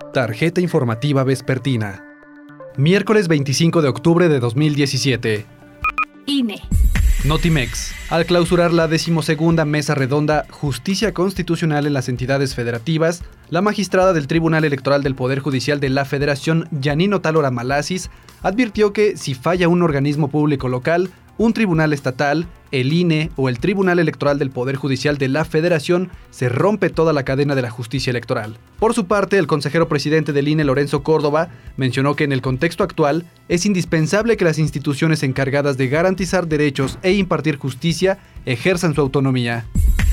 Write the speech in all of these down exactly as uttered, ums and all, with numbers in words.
Tarjeta informativa vespertina. Miércoles veinticinco de octubre de dos mil diecisiete. I N E. Notimex. Al clausurar la decimosegunda mesa redonda Justicia Constitucional en las entidades federativas, la magistrada del Tribunal Electoral del Poder Judicial de la Federación, Yanine Otálora Malasis, advirtió que si falla un organismo público local, un tribunal estatal, el I N E o el Tribunal Electoral del Poder Judicial de la Federación, se rompe toda la cadena de la justicia electoral. Por su parte, el consejero presidente del I N E, Lorenzo Córdoba, mencionó que en el contexto actual es indispensable que las instituciones encargadas de garantizar derechos e impartir justicia ejerzan su autonomía.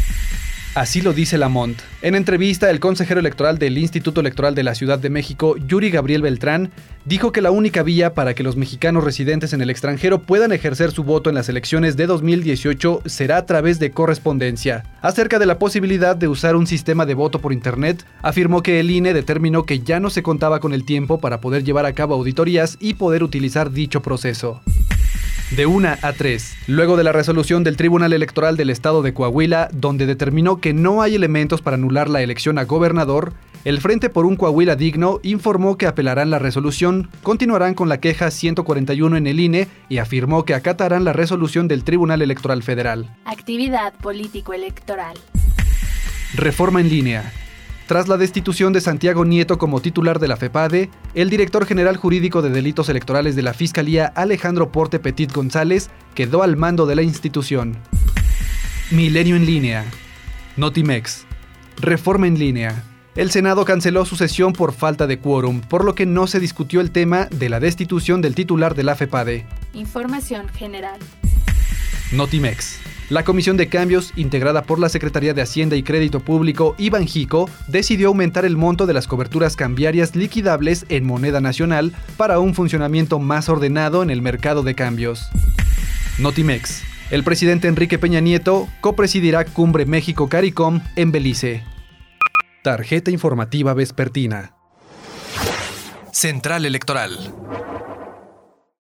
Así lo dice Lamont. En entrevista, el consejero electoral del Instituto Electoral de la Ciudad de México, Yuri Gabriel Beltrán, dijo que la única vía para que los mexicanos residentes en el extranjero puedan ejercer su voto en las elecciones de dos mil dieciocho será a través de correspondencia. Acerca de la posibilidad de usar un sistema de voto por internet, afirmó que el I N E determinó que ya no se contaba con el tiempo para poder llevar a cabo auditorías y poder utilizar dicho proceso. De una a tres. Luego de la resolución del Tribunal Electoral del Estado de Coahuila, donde determinó que no hay elementos para anular la elección a gobernador, el Frente por un Coahuila Digno informó que apelarán la resolución, continuarán con la queja ciento cuarenta y uno en el I N E y afirmó que acatarán la resolución del Tribunal Electoral Federal. Actividad político-electoral. Reforma en línea. Tras la destitución de Santiago Nieto como titular de la FEPADE, el director general jurídico de delitos electorales de la Fiscalía, Alejandro Porte Petit González, quedó al mando de la institución. Milenio en línea. Notimex. Reforma en línea. El Senado canceló su sesión por falta de quórum, por lo que no se discutió el tema de la destitución del titular de la FEPADE. Información general. Notimex. La Comisión de Cambios, integrada por la Secretaría de Hacienda y Crédito Público y Banjico, decidió aumentar el monto de las coberturas cambiarias liquidables en moneda nacional para un funcionamiento más ordenado en el mercado de cambios. Notimex. El presidente Enrique Peña Nieto copresidirá Cumbre México-CARICOM en Belice. Tarjeta informativa vespertina. Central Electoral.